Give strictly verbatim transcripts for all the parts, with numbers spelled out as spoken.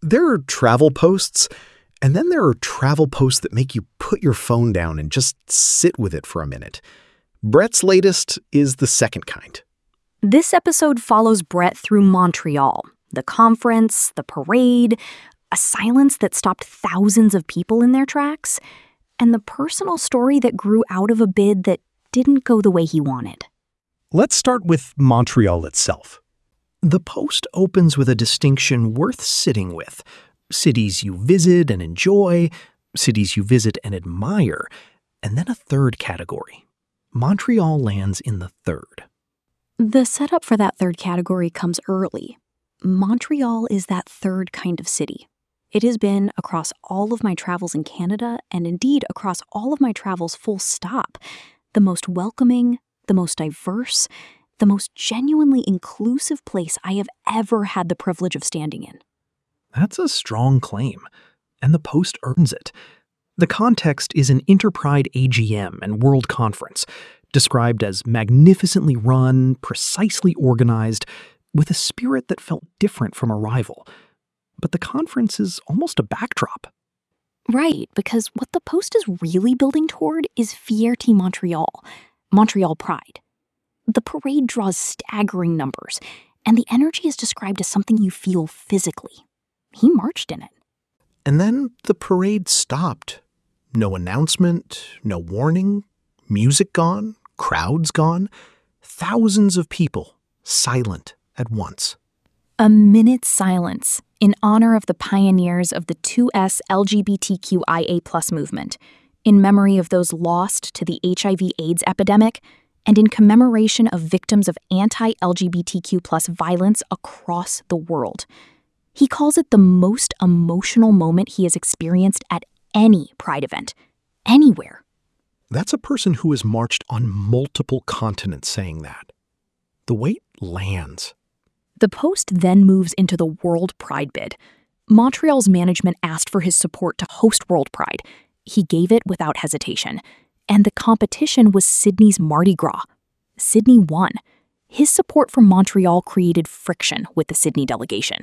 There are travel posts, and then there are travel posts that make you put your phone down and just sit with it for a minute. Brett's latest is the second kind. This episode follows Brett through Montreal, the conference, the parade, a silence that stopped thousands of people in their tracks, and the personal story that grew out of a bid that didn't go the way he wanted. Let's start with Montreal itself. The post opens with a distinction worth sitting with. Cities you visit and enjoy, cities you visit and admire, and then a third category. Montreal lands in the third. The setup for that third category comes early. Montreal is that third kind of city. It has been across all of my travels in Canada, and indeed across all of my travels full stop, the most welcoming, the most diverse, the most genuinely inclusive place I have ever had the privilege of standing in. That's a strong claim, and the Post earns it. The context is an Interpride A G M and World Conference, described as magnificently run, precisely organized, with a spirit that felt different from a rival. But the conference is almost a backdrop. Right, because what the Post is really building toward is Fierté Montréal, Montreal pride. The parade draws staggering numbers, and the energy is described as something you feel physically. He marched in it. And then the parade stopped. No announcement, no warning, music gone, crowds gone, thousands of people silent at once. A minute's silence in honor of the pioneers of the two S L G B T Q I A plus movement, in memory of those lost to the H I V AIDS epidemic, and in commemoration of victims of anti-L G B T Q plus violence across the world. He calls it the most emotional moment he has experienced at any Pride event, anywhere. That's a person who has marched on multiple continents saying that. The weight lands. The Post then moves into the World Pride bid. Montreal's management asked for his support to host World Pride. He gave it without hesitation. And the competition was Sydney's Mardi Gras. Sydney won. His support for Montreal created friction with the Sydney delegation.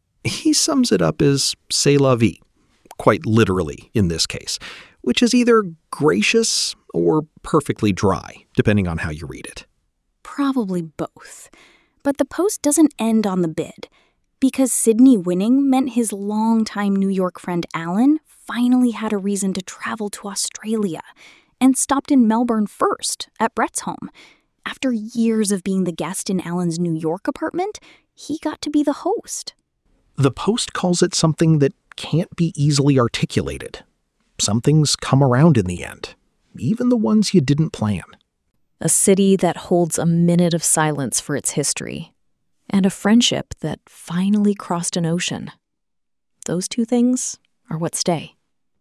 He sums it up as c'est la vie, quite literally in this case, which is either gracious or perfectly dry, depending on how you read it. Probably both. But the Post doesn't end on the bid, because Sydney winning meant his longtime New York friend Alan finally had a reason to travel to Australia, and stopped in Melbourne first, at Brett's home. After years of being the guest in Alan's New York apartment, he got to be the host. The Post calls it something that can't be easily articulated. Some things come around in the end, even the ones you didn't plan. A city that holds a minute of silence for its history, and a friendship that finally crossed an ocean. Those two things are what stay.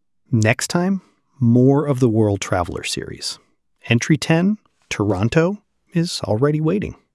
Next time, more of the World Traveler series. Entry ten, Toronto, is already waiting.